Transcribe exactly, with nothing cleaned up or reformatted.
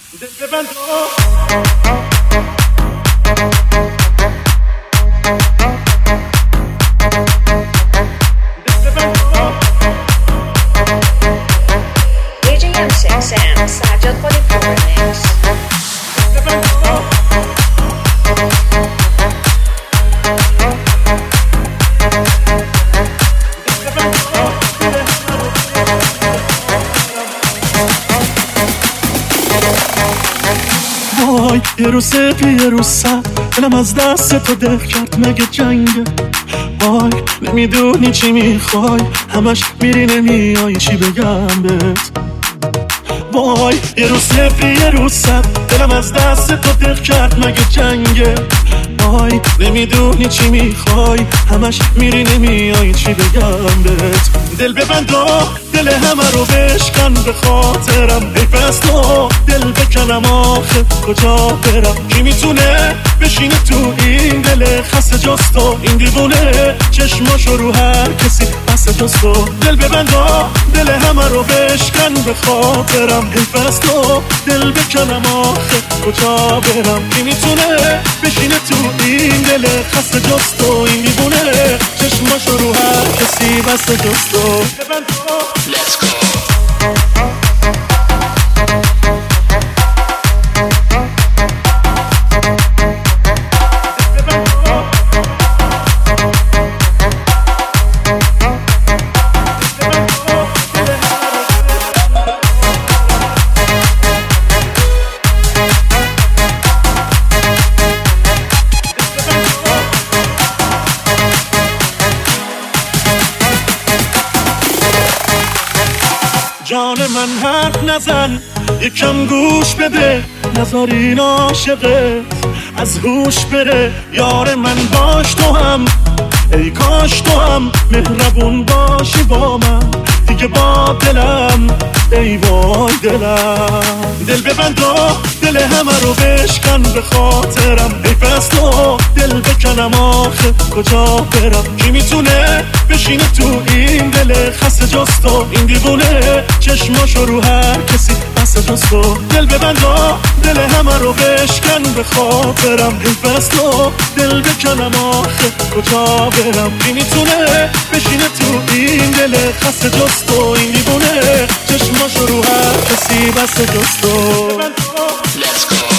دل ببند دی جی ام سیکس ام سجاد خالی پرمکس. وای یه روز سفی یه روز سر دلم از دست تو دل کرد مگه جنگه. وای نمیدونی چی میخوای همش میری نمیای چی بگم بهت. وای یه روز سفی یه روز سر دلم از دست تو دل کرد مگه جنگه. وای نمیدونی چی میخوای همش میری نمیای چی بگم بهت. دل ببند و دل همه رو بشکن به خاطرم. حیف از تو دل بکنم آخه کجا برم. کی میتونه بشینه تو این دل خسته جز تو. این دیوونه چشماشو رو هر کسی بسته جز تو. دل ببند و دل همه رو بشکن به خاطرم. حیف از تو دل بکنم آخه کجا برم. کی میتونه بشینه تو این دل خسته جز تو. این دیوونه چشماشو رو هر کسی بسته جز تو. Let's go. جان من حرف نزن یکم گوش بده. نذار این عاشقت از هوش بره. یار من باش تو هم ای کاش تو هم مهربون باشی با من دیگه با دلم. ای وای دلم. دل ببند و دل همه رو بشکن به خاطرم. حیف از تو دل بکنم آخه کجا برم. کی میتونه بشینه تو این دل خسته جز تو. این دیوونه چشماشو رو هر کسی بسته جز تو. دل ببند و دل همه رو بشکن به خاطرم. حیف از تو دل بکنم آخه کجا برم. کی میتونه بشینه تو این دل خسته جز تو. این دیوونه چشماشو رو هر کسی بسته جز تو. Let's go.